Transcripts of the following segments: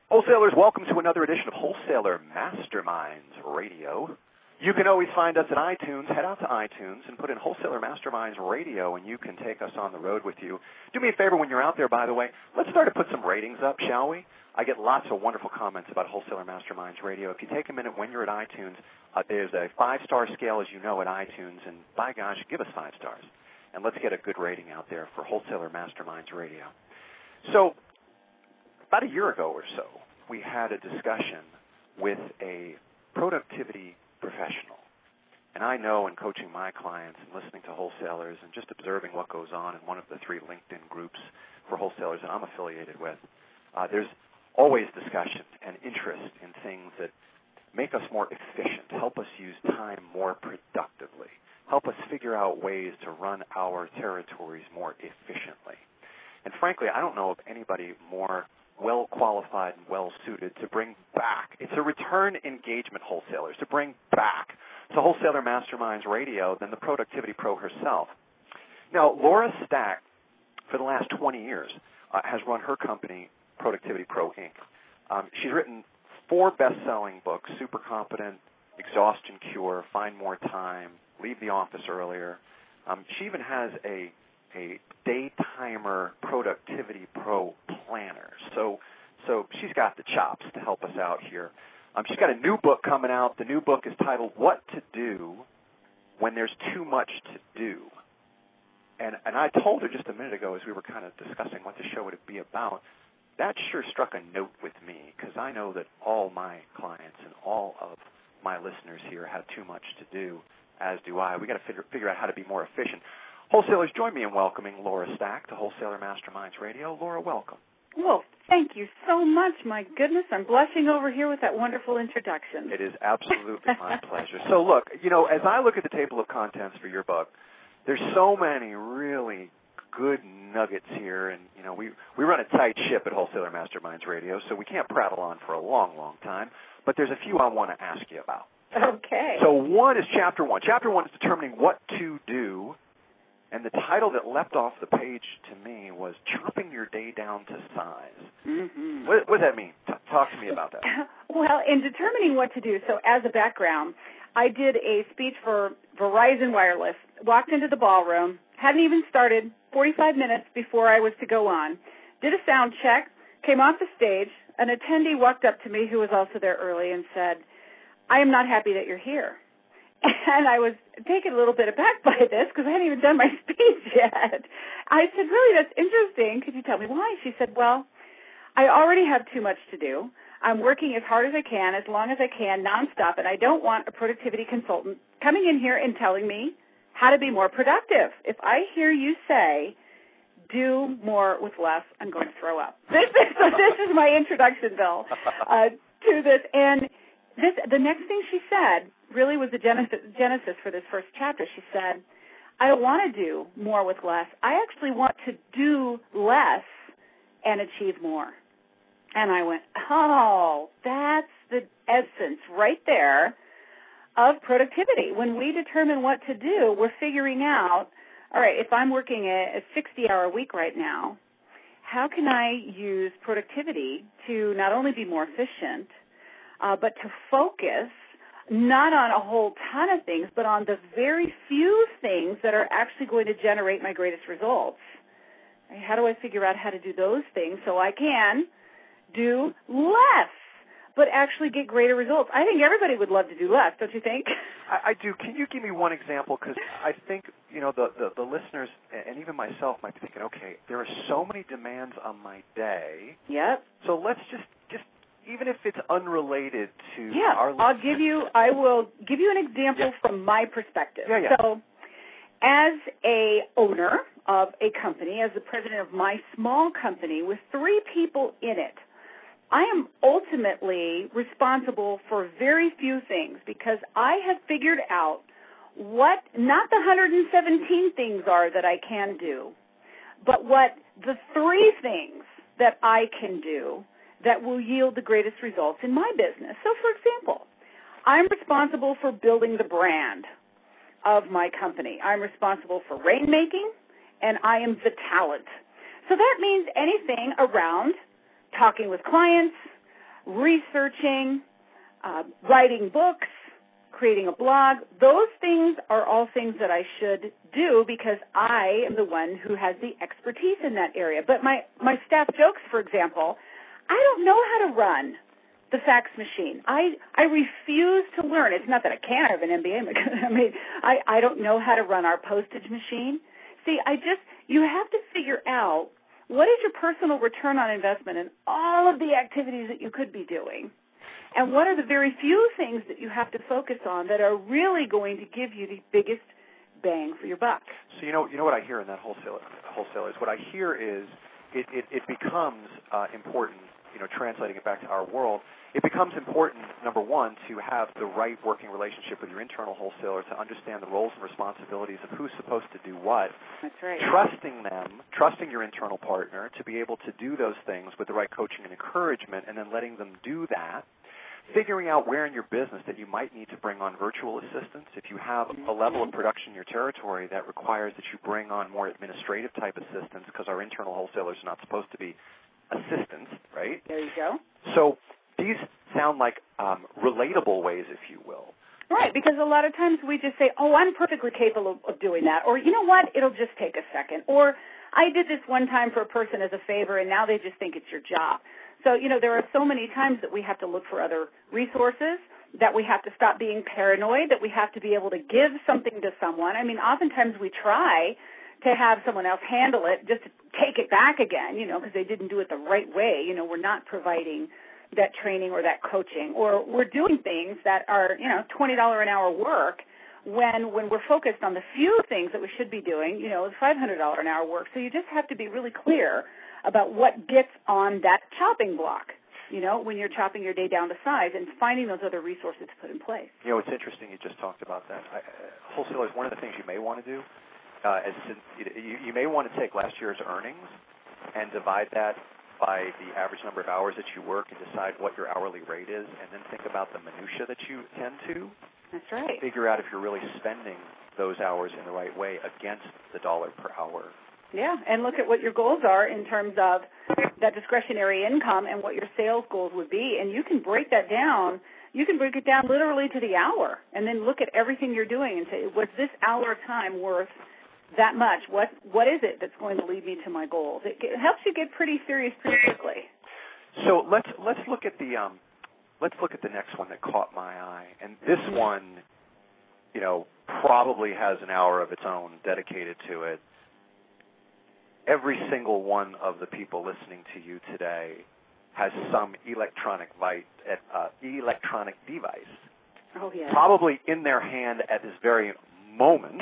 Wholesalers, welcome to another edition of Wholesaler Masterminds Radio. You can always find us at iTunes. Head out to iTunes and put in Wholesaler Masterminds Radio, and you can take us on the road with you. Do me a favor when you're out there, by the way. Let's start to put some ratings up, shall we? I get lots of wonderful comments about Wholesaler Masterminds Radio. If you take a minute when you're at iTunes, there's a 5-star scale, as you know, at iTunes, and by gosh, give us 5 stars. And let's get a good rating out there for Wholesaler Masterminds Radio. So about a year ago or so, we had a discussion with a productivity professional. And I know in coaching my clients and listening to wholesalers and just observing what goes on in one of the 3 LinkedIn groups for wholesalers that I'm affiliated with, there's always discussion and interest in things that make us more efficient, help us use time more productively, help us figure out ways to run our territories more efficiently. And frankly, I don't know of anybody more well-qualified and well-suited to bring back. It's a return engagement wholesalers, to bring back to Wholesaler Masterminds Radio than the Productivity Pro herself. Now, Laura Stack, for the last 20 years, has run her company, Productivity Pro, Inc. She's written 4 best-selling books, Super Competent, Exhaustion Cure, Find More Time, Leave the Office Earlier. She even has a Daytimer Productivity Pro planner. So she's got the chops to help us out here. She's got a new book coming out. The new book is titled What to Do When There's Too Much to Do. And I told her just a minute ago as we were kind of discussing what the show would be about, that sure struck a note with me because I know that all my clients and all of my listeners here have too much to do, as do I. We've got to figure out how to be more efficient. Wholesalers, join me in welcoming Laura Stack to Wholesaler Masterminds Radio. Laura, welcome. Well, thank you so much. My goodness, I'm blushing over here with that wonderful introduction. It is absolutely my pleasure. So, look, as I look at the table of contents for your book, there's so many really good nuggets here, and, we run a tight ship at Wholesaler Masterminds Radio, so we can't prattle on for a long, long time, but there's a few I want to ask you about. Okay. So one is Chapter 1. Chapter 1 is determining what to do. And the title that leapt off the page to me was Chopping Your Day Down to Size. Mm-hmm. What does that mean? Talk to me about that. Well, in determining what to do, so as a background, I did a speech for Verizon Wireless, walked into the ballroom, hadn't even started, 45 minutes before I was to go on, did a sound check, came off the stage, an attendee walked up to me who was also there early and said, I am not happy that you're here. And I was taken a little bit aback by this because I hadn't even done my speech yet. I said, really, that's interesting. Could you tell me why? She said, well, I already have too much to do. I'm working as hard as I can, as long as I can, nonstop, and I don't want a productivity consultant coming in here and telling me how to be more productive. If I hear you say, do more with less, I'm going to throw up. This is my introduction, Bill, to this. And the next thing she said really was the genesis for this first chapter. She said, I don't want to do more with less. I actually want to do less and achieve more. And I went, oh, that's the essence right there of productivity. When we determine what to do, we're figuring out, all right, if I'm working a 60-hour week right now, how can I use productivity to not only be more efficient, but to focus not on a whole ton of things, but on the very few things that are actually going to generate my greatest results. How do I figure out how to do those things so I can do less, but actually get greater results? I think everybody would love to do less, don't you think? I do. Can you give me one example? Because I think, the listeners and even myself might be thinking, okay, there are so many demands on my day. Yep. So let's just even if it's unrelated to our listeners. I will give you an example from my perspective. Yeah. So as a owner of a company, as the president of my small company with 3 people in it, I am ultimately responsible for very few things because I have figured out what not the 117 things are that I can do, but what the 3 things that I can do that will yield the greatest results in my business. So, for example, I'm responsible for building the brand of my company. I'm responsible for rainmaking, and I am the talent. So that means anything around talking with clients, researching, writing books, creating a blog. Those things are all things that I should do because I am the one who has the expertise in that area. But my staff jokes, for example, I don't know how to run the fax machine. I refuse to learn. It's not that I can't have an MBA. I don't know how to run our postage machine. See, you have to figure out what is your personal return on investment in all of the activities that you could be doing, and what are the very few things that you have to focus on that are really going to give you the biggest bang for your buck. So you know what I hear in that wholesalers. What I hear is it becomes important. Translating it back to our world, it becomes important, number one, to have the right working relationship with your internal wholesaler to understand the roles and responsibilities of who's supposed to do what. That's right. Trusting your internal partner to be able to do those things with the right coaching and encouragement, and then letting them do that. Figuring out where in your business that you might need to bring on virtual assistants. If you have a level of production in your territory that requires that you bring on more administrative type assistants, because our internal wholesalers are not supposed to be assistants, right? There you go. So these sound like relatable ways, if you will. Right, because a lot of times we just say, oh, I'm perfectly capable of doing that, or you know what, it'll just take a second, or I did this one time for a person as a favor, and now they just think it's your job. So, there are so many times that we have to look for other resources, that we have to stop being paranoid, that we have to be able to give something to someone. I mean, oftentimes we try to have someone else handle it just to take it back again, because they didn't do it the right way. We're not providing that training or that coaching, or we're doing things that are, $20 an hour work when we're focused on the few things that we should be doing, $500 an hour work. So you just have to be really clear about what gets on that chopping block, when you're chopping your day down to size and finding those other resources to put in place. It's interesting you just talked about that. Wholesalers, one of the things you may want to do, you may want to take last year's earnings and divide that by the average number of hours that you work and decide what your hourly rate is, and then think about the minutia that you tend to. That's right. Figure out if you're really spending those hours in the right way against the dollar per hour. Yeah, and look at what your goals are in terms of that discretionary income and what your sales goals would be, and you can break that down. You can break it down literally to the hour, and then look at everything you're doing and say, was this hour of time worth that much? What is it that's going to lead me to my goals? It helps you get pretty serious pretty quickly. So let's look at the next one that caught my eye, and this one, probably has an hour of its own dedicated to it. Every single one of the people listening to you today has some electronic device, oh, yeah, probably in their hand at this very moment.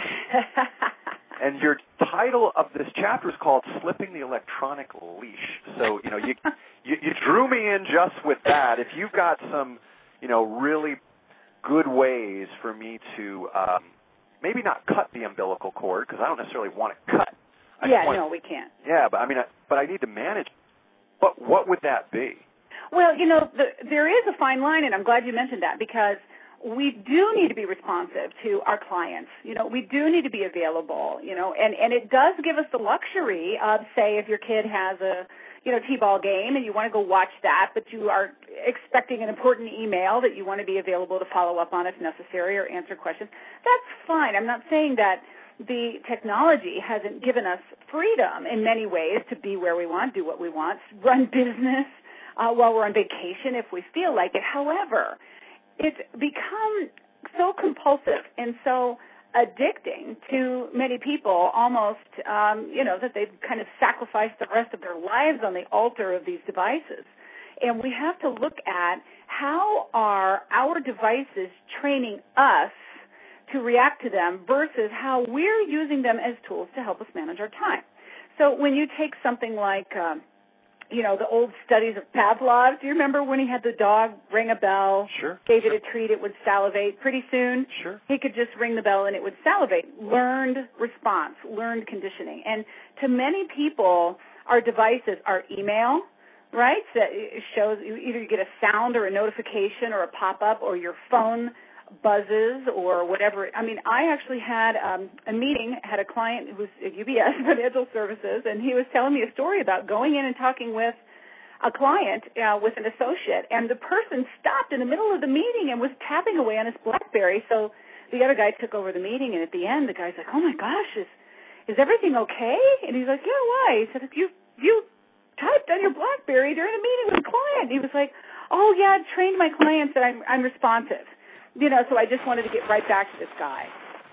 And your title of this chapter is called "Slipping the Electronic Leash." So you drew me in just with that. If you've got some really good ways for me to maybe not cut the umbilical cord, because I don't necessarily want it cut. No, we can't. Yeah, but I need to manage. But what would that be? Well, there is a fine line, and I'm glad you mentioned that, because we do need to be responsive to our clients. We do need to be available, and it does give us the luxury of, say, if your kid has a, T-ball game and you want to go watch that, but you are expecting an important email that you want to be available to follow up on if necessary or answer questions. That's fine. I'm not saying that the technology hasn't given us freedom in many ways to be where we want, do what we want, run business while we're on vacation if we feel like it. However, it's become so compulsive and so addicting to many people, almost, that they've kind of sacrificed the rest of their lives on the altar of these devices. And we have to look at how are our devices training us to react to them versus how we're using them as tools to help us manage our time. So when you take something like, the old studies of Pavlov, do you remember when he had the dog ring a bell, Sure. gave it a treat, it would salivate? Pretty soon, Sure. he could just ring the bell and it would salivate. Learned response, learned conditioning. And to many people, our devices are email, right? So it shows either you get a sound or a notification or a pop-up, or your phone buzzes or whatever. I mean, I actually had a meeting, had a client who was at UBS Financial Services, and he was telling me a story about going in and talking with a client with an associate, and the person stopped in the middle of the meeting and was tapping away on his BlackBerry. So the other guy took over the meeting, and at the end, the guy's like, "Oh my gosh, is everything okay?" And he's like, "Yeah, why?" He said, "You typed on your BlackBerry during a meeting with a client." And he was like, "Oh yeah, I trained my clients that I'm responsive." So I just wanted to get right back to this guy.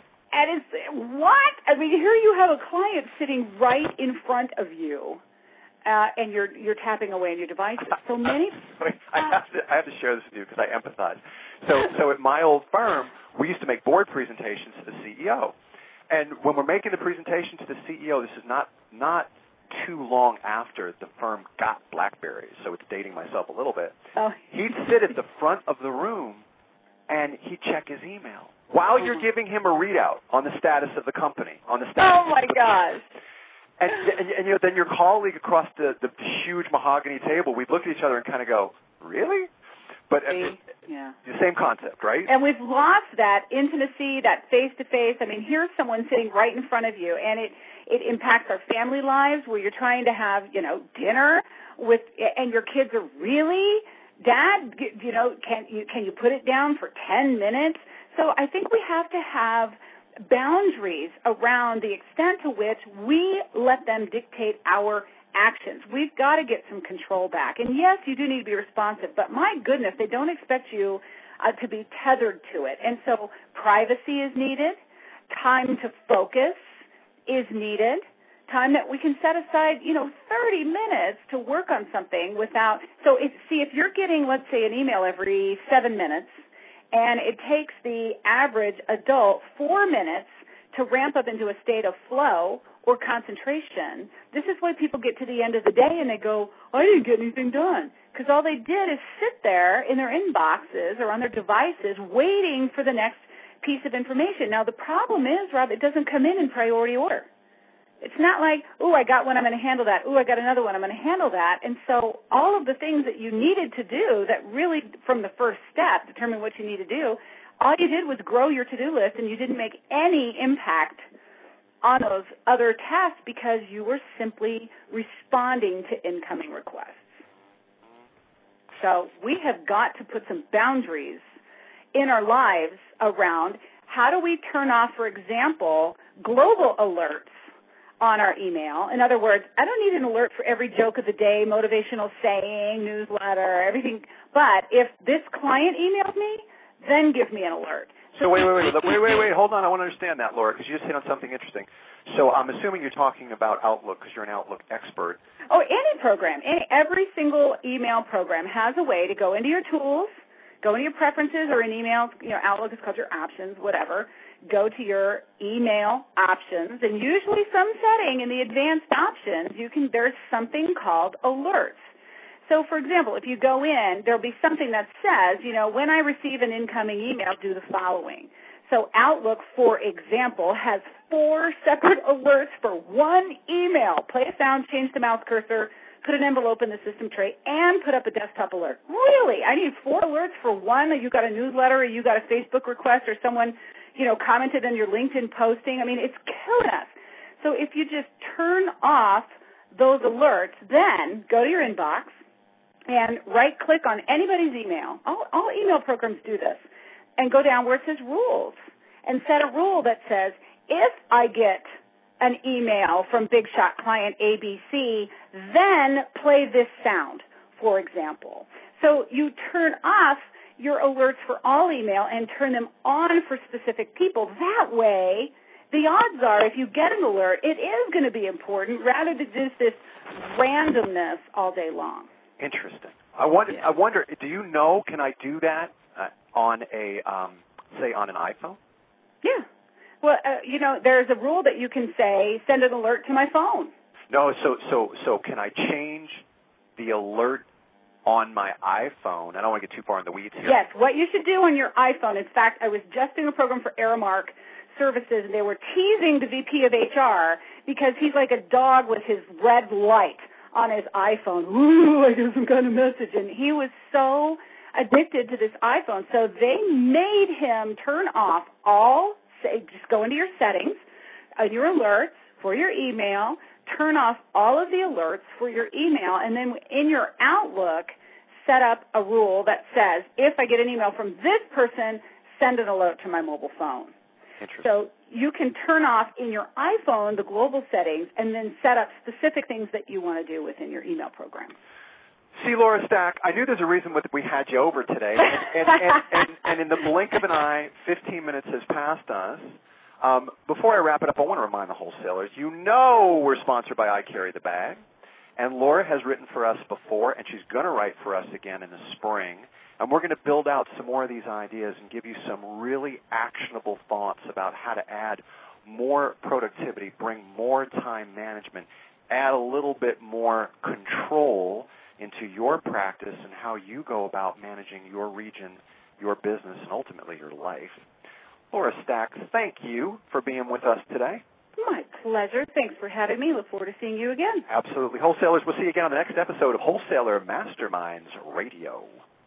And it's, what? I mean, here you have a client sitting right in front of you, and you're tapping away on your devices. So many. I have to share this with you because I empathize. So at my old firm, we used to make board presentations to the CEO, and when we're making the presentation to the CEO, this is not too long after the firm got BlackBerries, so it's dating myself a little bit. Oh. He'd sit at the front of the room, and he'd check his email while you're giving him a readout on the status of the company, on the status. Oh my gosh! And then your colleague across the huge mahogany table, we'd look at each other and kind of go, "Really?" But yeah, the same concept, right? And we've lost that intimacy, that face-to-face. I mean, here's someone sitting right in front of you, and it impacts our family lives where you're trying to have, dinner with, and your kids are really, "Dad, can you put it down for 10 minutes?" So I think we have to have boundaries around the extent to which we let them dictate our actions. We've got to get some control back. And yes, you do need to be responsive, but my goodness, they don't expect you to be tethered to it. And so privacy is needed. Time to focus is needed. Time that we can set aside, 30 minutes to work on something without. So if you're getting, let's say, an email every 7 minutes, and it takes the average adult 4 minutes to ramp up into a state of flow or concentration, this is why people get to the end of the day and they go, "I didn't get anything done," because all they did is sit there in their inboxes or on their devices waiting for the next piece of information. Now, the problem is, Rob, it doesn't come in priority order. It's not like, "Ooh, I got one, I'm going to handle that. Ooh, I got another one, I'm going to handle that." And so all of the things that you needed to do that really, from the first step, determine what you need to do, all you did was grow your to-do list, and you didn't make any impact on those other tasks because you were simply responding to incoming requests. So we have got to put some boundaries in our lives around how do we turn off, for example, global alerts on our email. In other words, I don't need an alert for every joke of the day, motivational saying, newsletter, everything. But if this client emails me, then give me an alert. So wait. Hold on. I want to understand that, Laura, because you just hit on something interesting. So I'm assuming you're talking about Outlook because you're an Outlook expert. Oh, any program. Every single email program has a way to go into your tools, go into your preferences, or in emails, Outlook is called your options, whatever. Go to your email options, and usually some setting in the advanced options, there's something called alerts. So, for example, if you go in, there'll be something that says, when I receive an incoming email, do the following. So Outlook, for example, has 4 separate alerts for one email. Play a sound, change the mouse cursor, put an envelope in the system tray, and put up a desktop alert. Really? I need 4 alerts for one? You got a newsletter, or you got a Facebook request, or someone, commented on your LinkedIn posting. I mean, it's killing us. So if you just turn off those alerts, then go to your inbox and right-click on anybody's email. All email programs do this. And go down where it says rules and set a rule that says, if I get an email from Big Shot Client ABC, then play this sound, for example. So you turn off your alerts for all email and turn them on for specific people. That way, the odds are if you get an alert, it is going to be important rather than just this randomness all day long. Interesting. I wonder, do you know, can I do that on a, say, on an iPhone? Yeah. Well, there's a rule that you can say, send an alert to my phone. No, so can I change the alert on my iPhone? I don't want to get too far in the weeds here. Yes, what you should do on your iPhone, in fact, I was just doing a program for Aramark Services, and they were teasing the VP of HR because he's like a dog with his red light on his iPhone. Ooh, I got some kind of message. And he was so addicted to this iPhone. So they made him turn off just go into your settings, your alerts for your email, turn off all of the alerts for your email, and then in your Outlook, set up a rule that says, if I get an email from this person, send an alert to my mobile phone. Interesting. So you can turn off in your iPhone the global settings and then set up specific things that you want to do within your email program. See, Laura Stack, I knew there's a reason we had you over today, and in the blink of an eye, 15 minutes has passed us. Before I wrap it up, I want to remind the wholesalers, you know we're sponsored by I Carry the Bag, and Laura has written for us before, and she's going to write for us again in the spring, and we're going to build out some more of these ideas and give you some really actionable thoughts about how to add more productivity, bring more time management, add a little bit more control into your practice and how you go about managing your region, your business, and ultimately your life. Laura Stack, thank you for being with us today. My pleasure. Thanks for having me. Look forward to seeing you again. Absolutely. Wholesalers, we'll see you again on the next episode of Wholesaler Masterminds Radio.